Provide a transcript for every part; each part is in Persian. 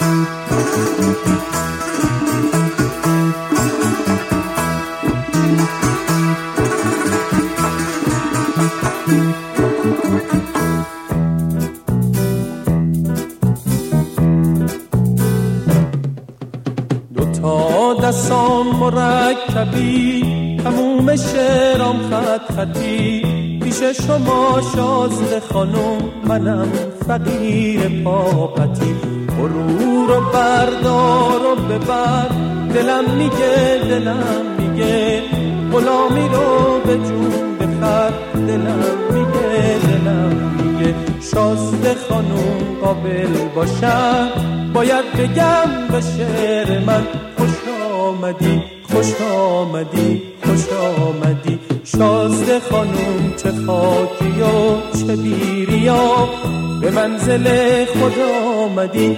دوتا دستان مرکبی تموم شعرام خط خطی پیش شما شازده خانم منم فقیر پاپتی برو رو بردار و ببر دلم میگه غلامی رو به جون بخر دلم میگه شازده خانم قابل باشم باید بگم به شعر من خوش آمدی شازده خانم چه خاکی و چه بیریا به منزل خدا آمدی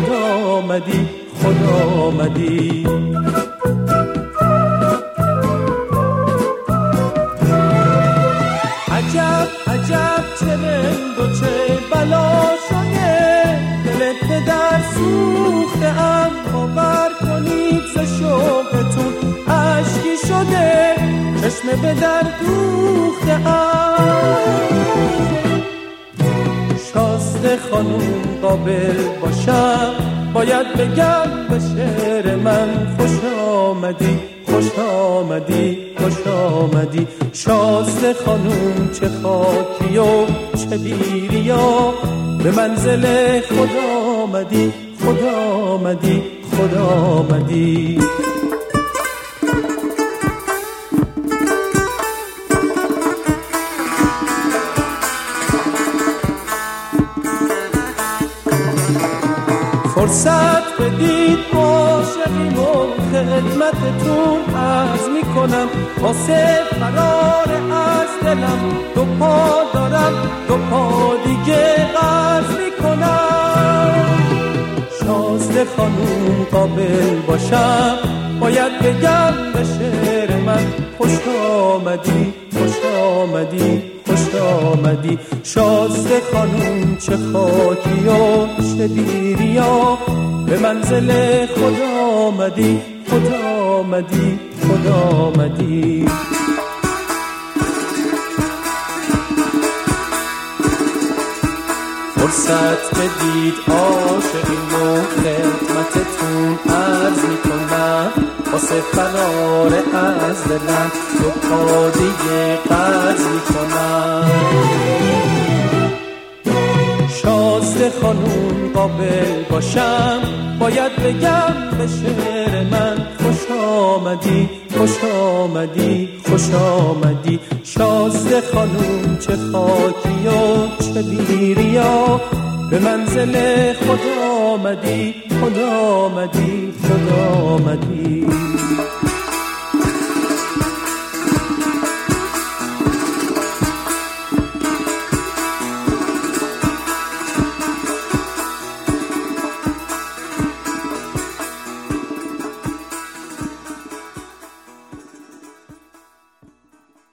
عجب چه رنگ و چه بلا شده دلت در سوخته ام باور کنید ز شوقتون اشکی شده چشم به در دوخته ام شازده خانوم قابل باشم باید بگم به شعر من خوش آمدی شازده خانوم چه خاکی و چه بیریا به منزل خدا آمدی فرصت بدید عاشقیم و خدمتتون عرض میکنم واسه فرار از دلم دو پا دارم دو پا دیگه قرض میکنم شازده خانوم قابل باشم باید بگم به شعر من خوش آمدی شازده خانوم چه خاکی و چه بیریا به منزل خدا آمدی فرصت بدید عاشقیم و خدمتتون عرض میکنم واسه فرار از دلم دو پا دیگه قرض میکنم شازده خانوم قابل باشم باید بگم به شعر من خوش آمدی شازده خانوم چه خاکی و چه بیریا به منزل خدا آمدی